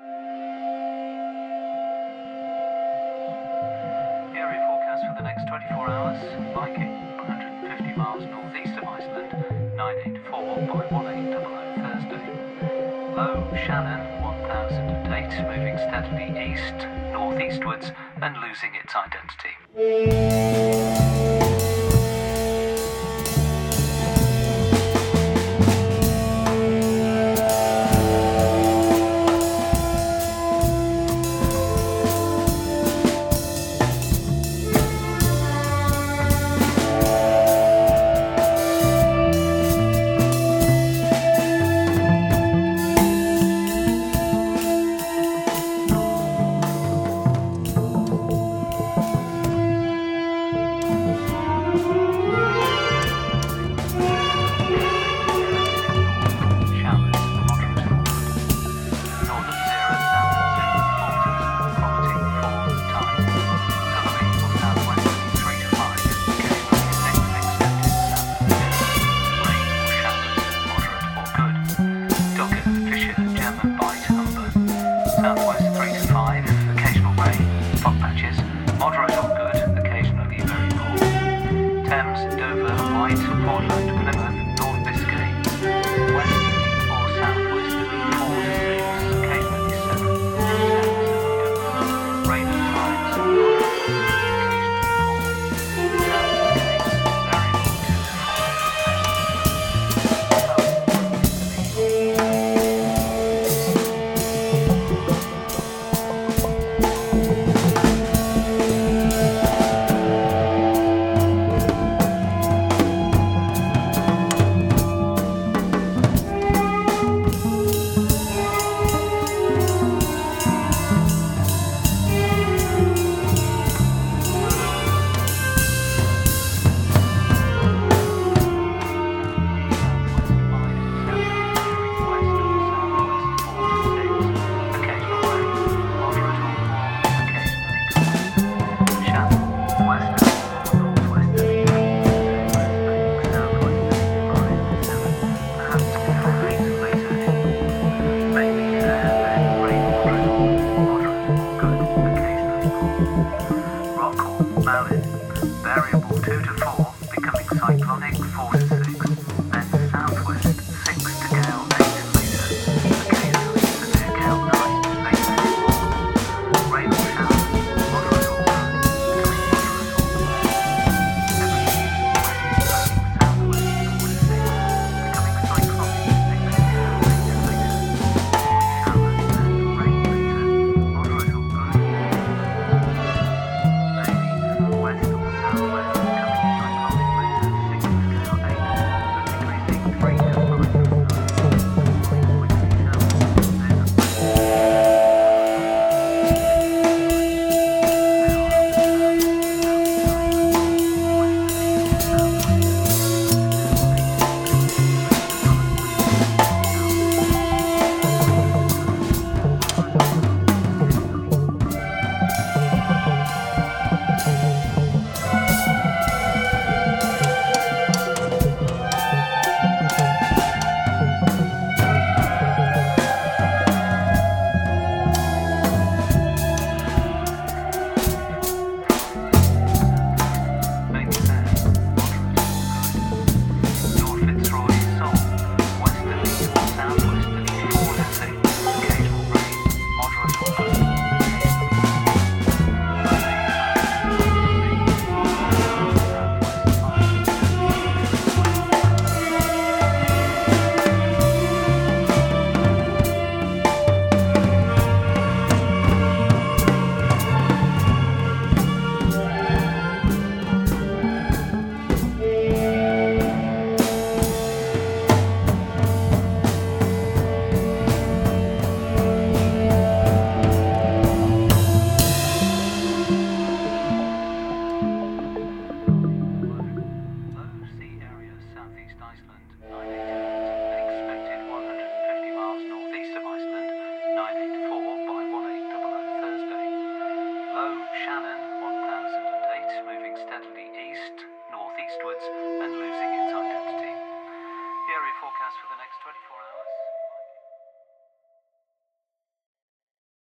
The area forecast for the next 24 hours, Viking, 150 miles northeast of Iceland, 984 by 1800 Thursday. Low Shannon, 1008, moving steadily east, northeastwards, and losing its identity. Southwest 3 to 5, occasional rain, fog patches, moderate or good, occasionally very poor. Thames, Dover, White, Portland, Plymouth, North Biscay, westerly or southwesterly 4 to 6, occasionally 7. Thames and Dover, rain at times, moderate or good, occasionally poor. South Biscay, variable 2 to variable 2 to 4, becoming cyclonic 4 to 6, then southwest 6 to gale 8 later, occasionally severe gale 9 later. Rain or showers, moderate or good, becoming moderate or warm. Heavily west southwest 4 to 6, becoming cyclonic 6 to gale 8 later. Showers and rain later, moderate or good. Maybe west or southwest, becoming cyclonic later 6 to gale 8, but decreasing 3 to 5 from 9. Windy showers, then Shannon, 1008, moving steadily east, northeastwards, and losing its identity. The area forecast for the next 24 hours.